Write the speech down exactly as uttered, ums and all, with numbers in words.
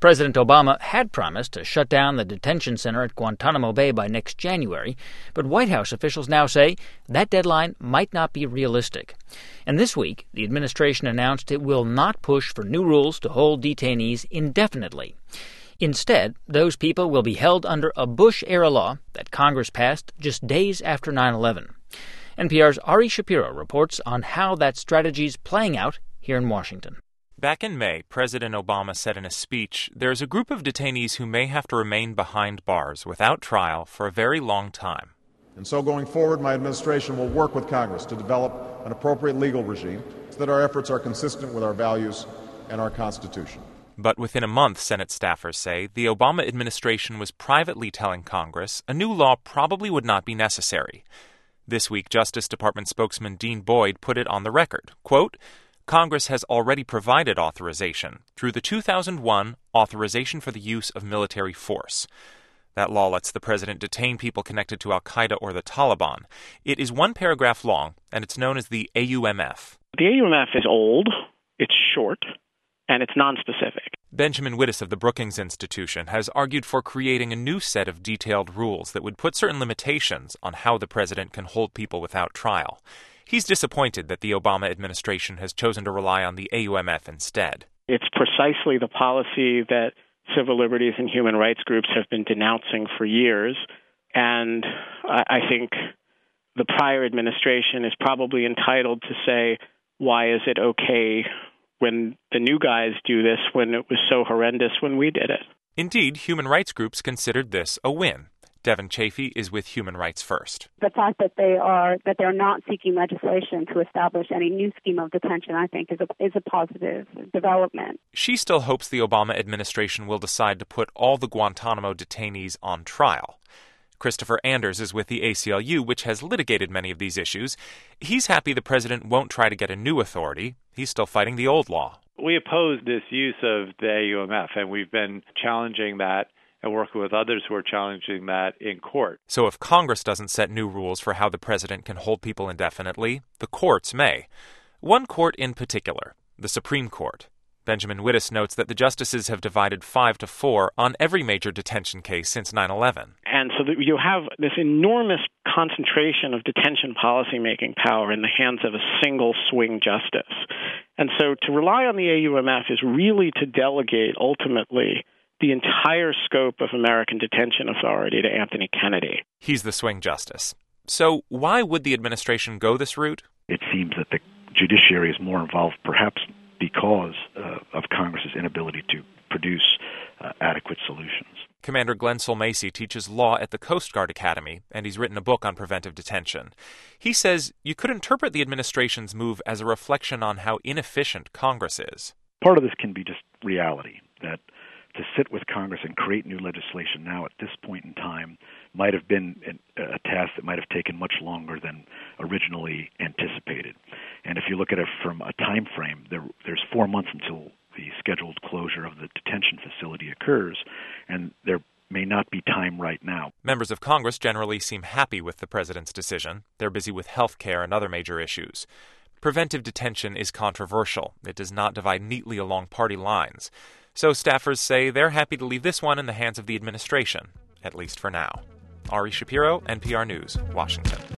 President Obama had promised to shut down the detention center at Guantanamo Bay by next January, but White House officials now say that deadline might not be realistic. And this week, the administration announced it will not push for new rules to hold detainees indefinitely. Instead, those people will be held under a Bush-era law that Congress passed just days after nine eleven. N P R's Ari Shapiro reports on how that strategy's playing out here in Washington. Back in May, President Obama said in a speech, there's a group of detainees who may have to remain behind bars without trial for a very long time. And so going forward, my administration will work with Congress to develop an appropriate legal regime so that our efforts are consistent with our values and our Constitution. But within a month, Senate staffers say, the Obama administration was privately telling Congress a new law probably would not be necessary. This week, Justice Department spokesman Dean Boyd put it on the record, quote, Congress has already provided authorization through the two thousand one Authorization for the Use of Military Force. That law lets the president detain people connected to al-Qaeda or the Taliban. It is one paragraph long, and it's known as the A U M F. The A U M F is old, it's short, and it's nonspecific. Benjamin Wittes of the Brookings Institution has argued for creating a new set of detailed rules that would put certain limitations on how the president can hold people without trial. He's disappointed that the Obama administration has chosen to rely on the A U M F instead. It's precisely the policy that civil liberties and human rights groups have been denouncing for years, and I think the prior administration is probably entitled to say, why is it okay when the new guys do this when it was so horrendous when we did it? Indeed, human rights groups considered this a win. Devin Chafee is with Human Rights First. The fact that they are that they're not seeking legislation to establish any new scheme of detention, I think, is a, is a positive development. She still hopes the Obama administration will decide to put all the Guantanamo detainees on trial. Christopher Anders is with the A C L U, which has litigated many of these issues. He's happy the president won't try to get a new authority. He's still fighting the old law. We oppose this use of the A U M F, and we've been challenging that and working with others who are challenging that in court. So if Congress doesn't set new rules for how the president can hold people indefinitely, the courts may. One court in particular, the Supreme Court. Benjamin Wittes notes that the justices have divided five to four on every major detention case since nine eleven. And so that you have this enormous concentration of detention policymaking power in the hands of a single swing justice. And so to rely on the A U M F is really to delegate, ultimately, the entire scope of American detention authority to Anthony Kennedy. He's the swing justice. So why would the administration go this route? It seems that the judiciary is more involved, perhaps because uh, of Congress's inability to produce uh, adequate solutions. Commander Glenn Sulmacy teaches law at the Coast Guard Academy, and he's written a book on preventive detention. He says you could interpret the administration's move as a reflection on how inefficient Congress is. Part of this can be just reality, that to sit with Congress and create new legislation now at this point in time might have been a task that might have taken much longer than originally anticipated. And if you look at it from a time frame, there, there's four months until the scheduled closure of the detention facility occurs, and there may not be time right now. Members of Congress generally seem happy with the president's decision. They're busy with health care and other major issues. Preventive detention is controversial. It does not divide neatly along party lines. So staffers say they're happy to leave this one in the hands of the administration, at least for now. Ari Shapiro, N P R News, Washington.